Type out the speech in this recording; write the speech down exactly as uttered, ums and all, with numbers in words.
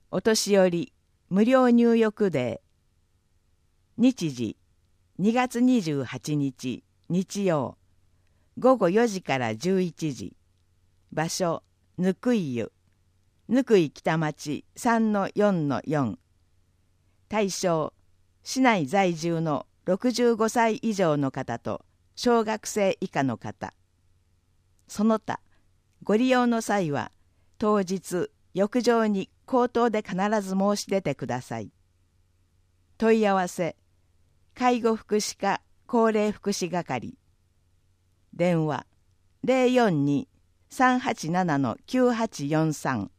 お年寄り無料入浴デー。日時にがつにじゅうはちにち日曜ごごよじからじゅういちじ。場所ぬくい湯、ぬくい北町 さんのよんのよん。対象市内在住のろくじゅうごさい以上の方と小学生以下の方。その他ご利用の際は当日浴場に口頭で必ず申し出てください。問い合わせ介護福祉課高齢福祉係。電話 ゼロよんに さんはちなな きゅうはちよんさん。